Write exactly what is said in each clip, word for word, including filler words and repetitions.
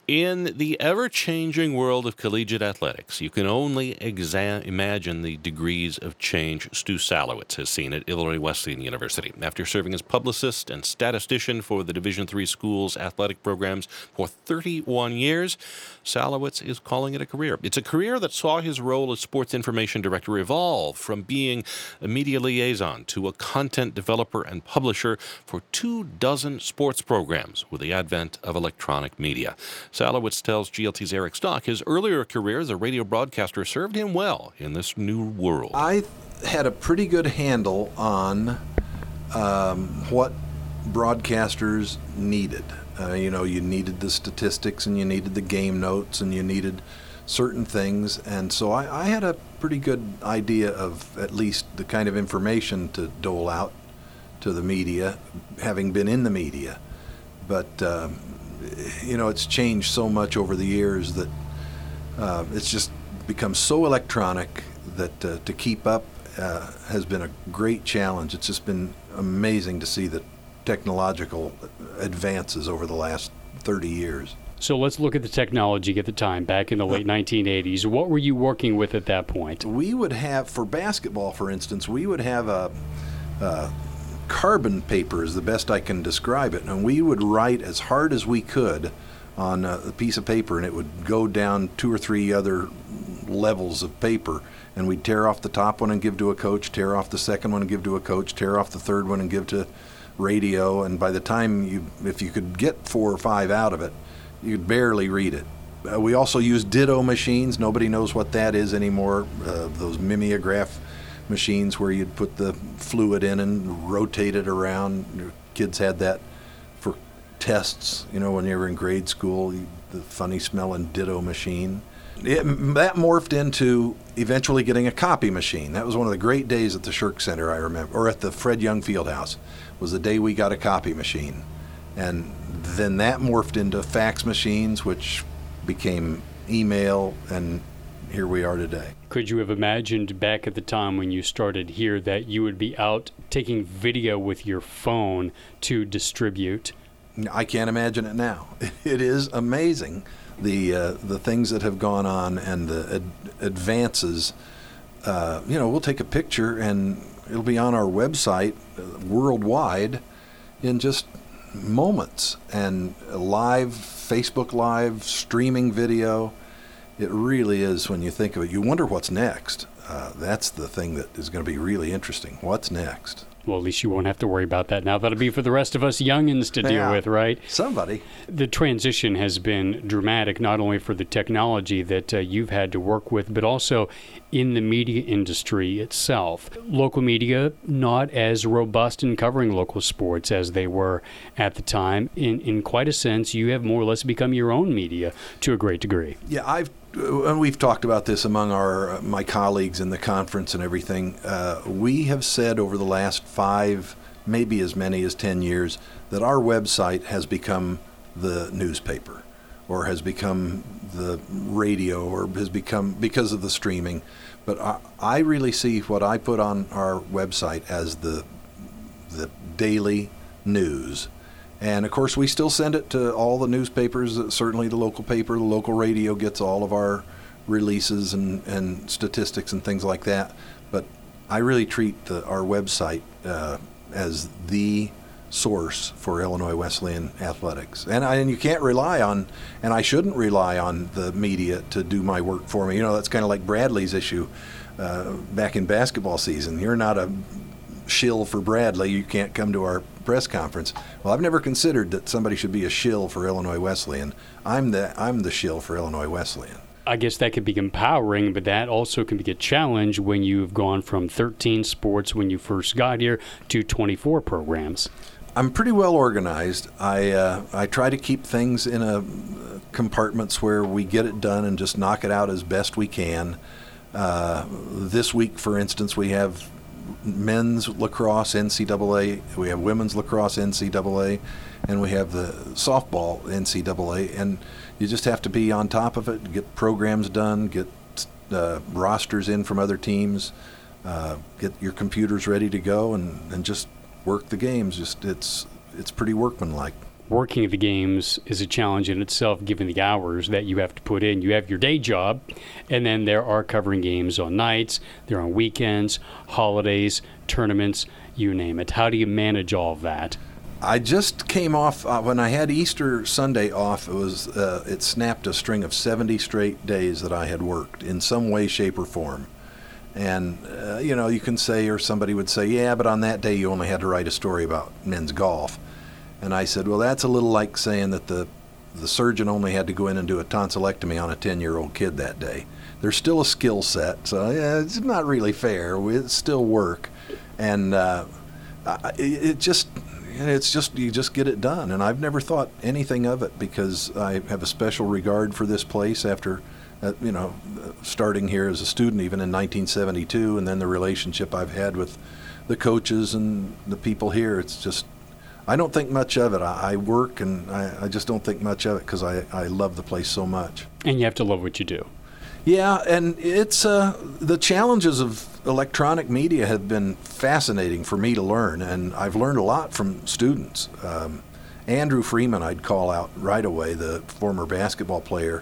In the ever-changing world of collegiate athletics, you can only exa- imagine the degrees of change Stu Salowitz has seen at Illinois Wesleyan University. After serving as publicist and statistician for the Division three school's athletic programs for thirty-one years, Salowitz is calling it a career. It's a career that saw his role as sports information director evolve from being a media liaison to a content developer and publisher for two dozen sports programs with the advent of electronic media. Salowitz tells G L T's Eric Stock his earlier career as a radio broadcaster served him well in this new world. I had a pretty good handle on um, what broadcasters needed. Uh, you know, you needed the statistics and you needed the game notes and you needed certain things. And so I, I had a pretty good idea of at least the kind of information to dole out to the media, having been in the media. But um, you know, it's changed so much over the years that uh, it's just become so electronic that uh, to keep up uh, has been a great challenge. It's just been amazing to see the technological advances over the last thirty years. So let's look at the technology at the time, back in the late nineteen eighties. What were you working with at that point? We would have, for basketball, for instance, we would have a, a carbon paper is the best I can describe it, and we would write as hard as we could on a piece of paper, and it would go down two or three other levels of paper, and we'd tear off the top one and give to a coach, tear off the second one and give to a coach, tear off the third one and give to radio, and by the time you, if you could get four or five out of it, you could barely read it. Uh, we also used ditto machines. Nobody knows what that is anymore. Uh, those mimeograph machines where you'd put the fluid in and rotate it around. Kids had that for tests, you know, when you were in grade school, the funny smelling ditto machine. It, that morphed into eventually getting a copy machine. That was one of the great days at the Shirk Center, I remember, or at the Fred Young Fieldhouse, was the day we got a copy machine. And then that morphed into fax machines, which became email, and here we are today. Could you have imagined back at the time when you started here that you would be out taking video with your phone to distribute? I can't imagine it now. It is amazing, the uh, the things that have gone on and the ad- advances. Uh, you know, we'll take a picture and it'll be on our website uh, worldwide in just moments, and live, Facebook Live, streaming video. It really is, when you think of it, you wonder what's next. Uh, that's the thing that is going to be really interesting. What's next? Well, at least you won't have to worry about that now. That'll be for the rest of us youngins to deal yeah, with, right? Somebody. The transition has been dramatic, not only for the technology that uh, you've had to work with, but also in the media industry itself. Local media, not as robust in covering local sports as they were at the time. In, in quite a sense, you have more or less become your own media to a great degree. Yeah, I've and we've talked about this among our my colleagues in the conference and everything. Uh, we have said over the last five, maybe as many as ten years, that our website has become the newspaper, or has become the radio, or has become, because of the streaming. But I, I really see what I put on our website as the the daily news. And, of course, we still send it to all the newspapers, certainly the local paper. The local radio gets all of our releases and, and statistics and things like that. But I really treat the, our website uh, as the source for Illinois Wesleyan athletics. And, I, and you can't rely on, and I shouldn't rely on the media to do my work for me. You know, that's kind of like Bradley's issue uh, back in basketball season. You're not a shill for Bradley. You can't come to our press conference. Well, I've never considered that somebody should be a shill for Illinois Wesleyan. I'm the I'm the shill for Illinois Wesleyan. I guess that could be empowering, but that also can be a challenge when you've gone from thirteen sports when you first got here to twenty-four programs. I'm pretty well organized. I uh, I try to keep things in a compartments where we get it done and just knock it out as best we can. Uh, this week, for instance, we have men's lacrosse N C double A, we have women's lacrosse N C double A, and we have the softball N C double A, and you just have to be on top of it, get programs done, get uh, rosters in from other teams, uh, get your computers ready to go, and, and just work the games. Just it's it's pretty workmanlike. working the games is a challenge in itself, given the hours that you have to put in. You have your day job, and then there are covering games on nights, they're on weekends, holidays, tournaments, you name it. How do you manage all of that? I just came off, uh, when I had Easter Sunday off, it was uh, it snapped a string of seventy straight days that I had worked in some way, shape, or form. And, uh, you know, you can say, or somebody would say, yeah, but on that day you only had to write a story about men's golf. And I said, well, that's a little like saying that the the surgeon only had to go in and do a tonsillectomy on a ten-year-old kid that day. There's still a skill set, so yeah, it's not really fair. It's still work. And uh, it, it just, it's just, you just get it done. And I've never thought anything of it because I have a special regard for this place after, uh, you know, starting here as a student even in nineteen seventy-two, and then the relationship I've had with the coaches and the people here. It's just, I don't think much of it. I, I work, and I, I just don't think much of it because I, I love the place so much. And you have to love what you do. Yeah, and it's uh, the challenges of electronic media have been fascinating for me to learn, and I've learned a lot from students. Um, Andrew Freeman, I'd call out right away, the former basketball player.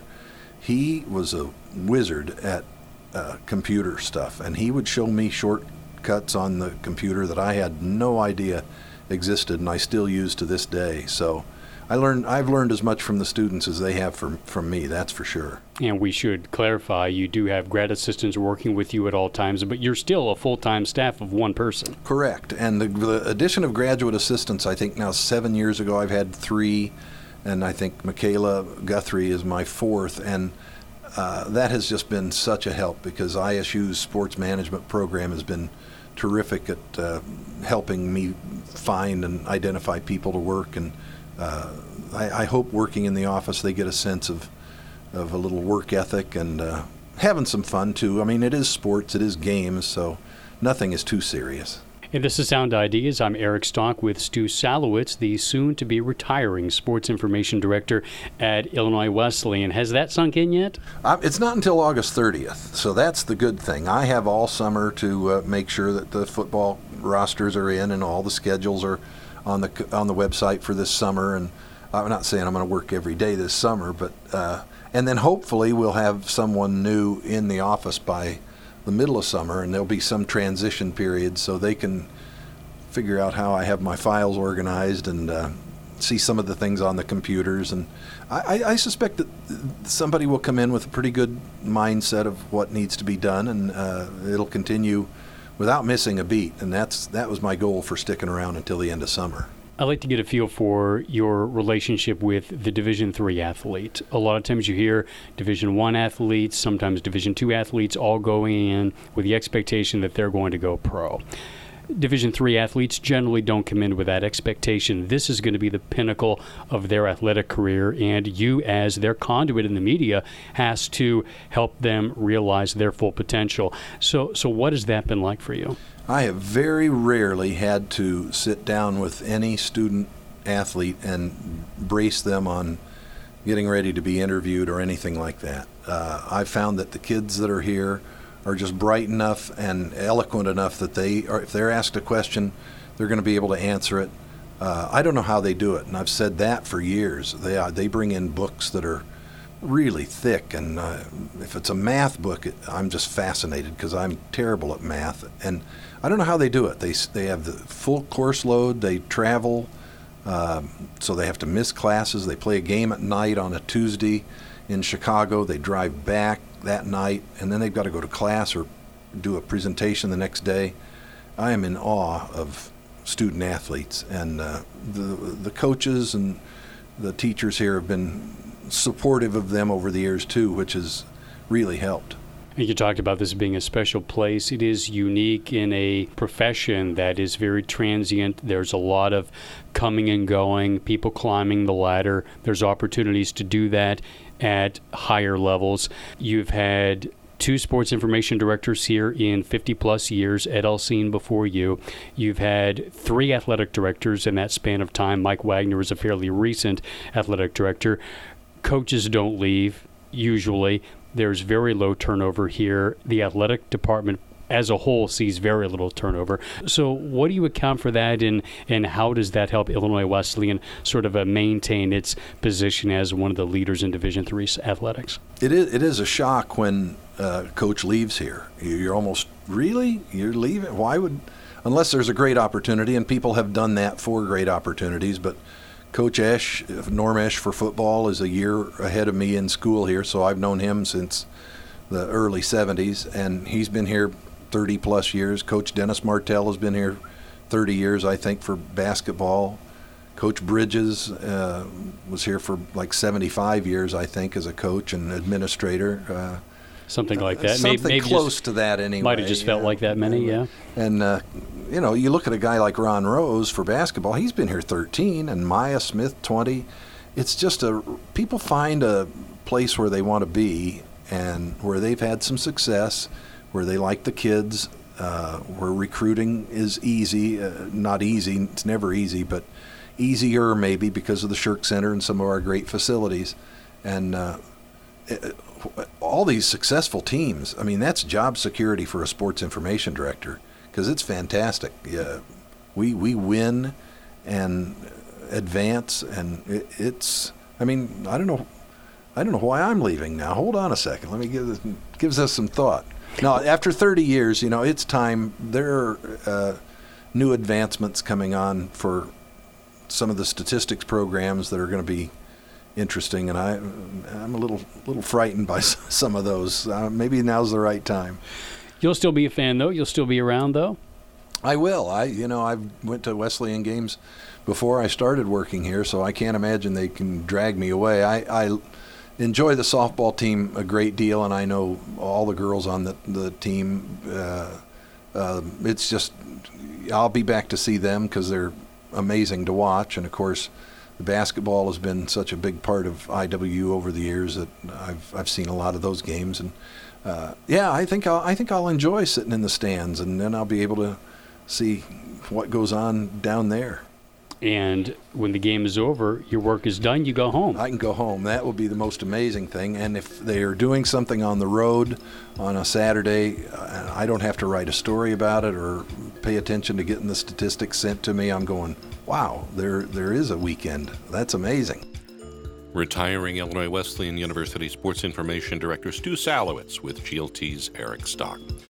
He was a wizard at uh, computer stuff, and he would show me shortcuts on the computer that I had no idea existed, and I still use to this day. So I learned, I've learned as much from the students as they have from, from me, that's for sure. And we should clarify, you do have grad assistants working with you at all times, but you're still a full-time staff of one person. Correct. And the, the addition of graduate assistants, I think now seven years ago I've had three, and I think Michaela Guthrie is my fourth, and uh, that has just been such a help because I S U's sports management program has been terrific at uh, helping me find and identify people to work, and uh, I, I hope working in the office they get a sense of of a little work ethic and uh, having some fun too. I mean, it is sports, it is games, so nothing is too serious. And this is Sound Ideas. I'm Eric Stock with Stu Salowitz, the soon-to-be retiring sports information director at Illinois Wesleyan. Has that sunk in yet? Uh, it's not until August thirtieth, so that's the good thing. I have all summer to uh, make sure that the football rosters are in and all the schedules are on the on the website for this summer. And I'm not saying I'm going to work every day this summer, but uh, and then hopefully we'll have someone new in the office by the middle of summer, and there'll be some transition period so they can figure out how I have my files organized and uh, see some of the things on the computers. And I, I suspect that somebody will come in with a pretty good mindset of what needs to be done, and uh, it'll continue without missing a beat. And that's that was my goal for sticking around until the end of summer. I'd like to get a feel for your relationship with the Division three athlete. A lot of times you hear Division one athletes, sometimes Division two athletes, all going in with the expectation that they're going to go pro. Division three athletes generally don't come in with that expectation. This is going to be the pinnacle of their athletic career, and you, as their conduit in the media, has to help them realize their full potential. So, so what has that been like for you? I have very rarely had to sit down with any student athlete and brace them on getting ready to be interviewed or anything like that. Uh, I've found that the kids that are here are just bright enough and eloquent enough that they are, if they're asked a question, they're going to be able to answer it. Uh, I don't know how they do it, and I've said that for years. They uh, they bring in books that are really thick, and uh, if it's a math book, it, I'm just fascinated because I'm terrible at math, and I don't know how they do it. They they have the full course load. They travel, um, so they have to miss classes. They play a game at night on a Tuesday in Chicago. They drive back that night, and then they've got to go to class or do a presentation the next day. I am in awe of student athletes, and uh, the the coaches and the teachers here have been supportive of them over the years too, which has really helped. You talked about this being a special place. It is unique in a profession that is very transient. There's a lot of coming and going, people climbing the ladder. There's opportunities to do that at higher levels. You've had two sports information directors here in fifty plus years, Ed Alcine before you. You've had three athletic directors in that span of time. Mike Wagner is a fairly recent athletic director. Coaches don't leave, usually. There's very low turnover here. The athletic department as a whole sees very little turnover. So what do you account for that, and, and how does that help Illinois Wesleyan sort of uh, maintain its position as one of the leaders in Division three athletics? It is, it is a shock when uh, coach leaves here. You're almost, really? You're leaving? Why would, unless there's a great opportunity, and people have done that for great opportunities, but Coach Esch, Norm Esch for football, is a year ahead of me in school here, so I've known him since the early seventies, and he's been here thirty plus years. Coach Dennis Martell has been here thirty years, I think, for basketball. Coach Bridges uh, was here for like seventy-five years, I think, as a coach and administrator. Uh, something like that. Something maybe, maybe close just, to that anyway. Might have just felt yeah. like that many, yeah. And, uh, you know, you look at a guy like Ron Rose for basketball, he's been here thirteen, and Maya Smith twenty. It's just a, people find a place where they want to be and where they've had some success, where they like the kids, uh, where recruiting is easy, uh, not easy, it's never easy, but easier maybe because of the Shirk Center and some of our great facilities. And uh, it, all these successful teams, I mean, that's job security for a sports information director, because it's fantastic. Yeah, we we win and advance, and it, it's, I mean, I don't know, I don't know why I'm leaving now. Hold on a second. Let me give this, gives us some thought. Now, after thirty years, you know, it's time. There are uh, new advancements coming on for some of the statistics programs that are going to be interesting, and I, I'm a little little frightened by some of those. Uh, maybe now's the right time. You'll still be a fan, though? You'll still be around, though? I will. I, you know, I went to Wesleyan games before I started working here, so I can't imagine they can drag me away. I, I enjoy the softball team a great deal, and I know all the girls on the, the team. Uh, uh, it's just, I'll be back to see them because they're amazing to watch. And, of course, the basketball has been such a big part of I W U over the years that I've I've seen a lot of those games. And, uh, yeah, I think I'll, I think I'll enjoy sitting in the stands, and then I'll be able to see what goes on down there. And when the game is over, your work is done, you go home. I can go home. That will be the most amazing thing. And if they are doing something on the road on a Saturday, uh, I don't have to write a story about it or pay attention to getting the statistics sent to me. I'm going, wow, there there is a weekend. That's amazing. Retiring Illinois Wesleyan University Sports Information Director Stu Salowitz with G L T's Eric Stock.